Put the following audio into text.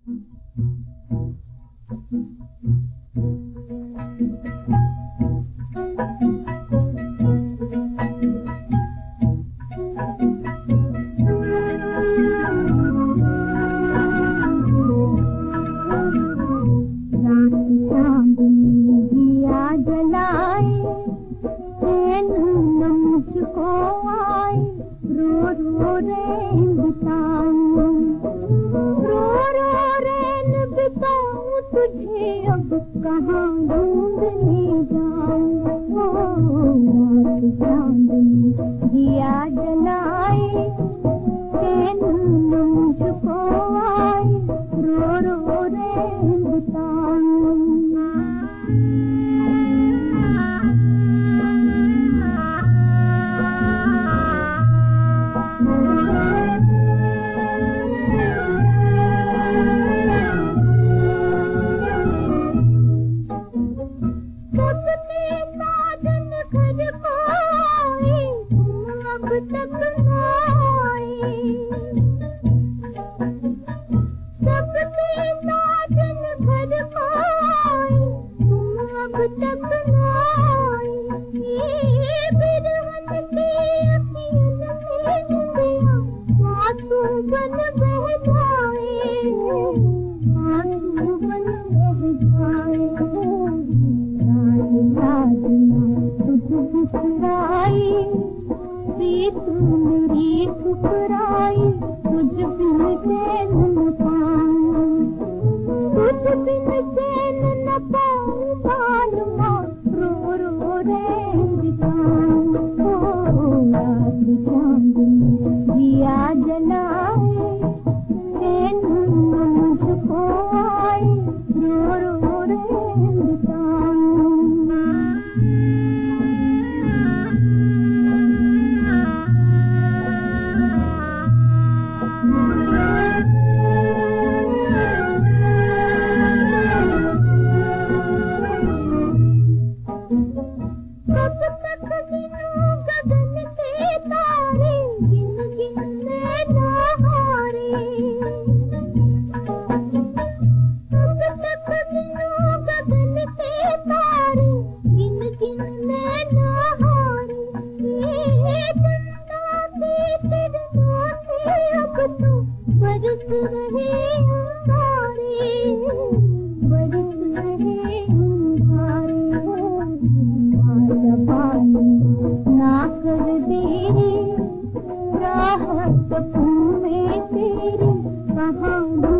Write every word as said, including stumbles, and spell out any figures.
तुझे अब कहाँ ढूंढने जाऊं, चांदनी दिया जलाए, चैन न मुझको आए, रो रो रैन बिताऊं। प्रीत मेरी ठुकराई, तुझ बिन चैन न पाऊं, तुझ बिन चैन न पाऊं, बालमा रो रो रैन बिताऊं। ओ रात चांदनी दिया जलाए, चैन न मुझको आए, रो रो रैन बिताऊं। बरस रहे अंगारे, बरस रहे अंगारे, आजा बालू ना कर देरी, राहत में तेरी कहाँ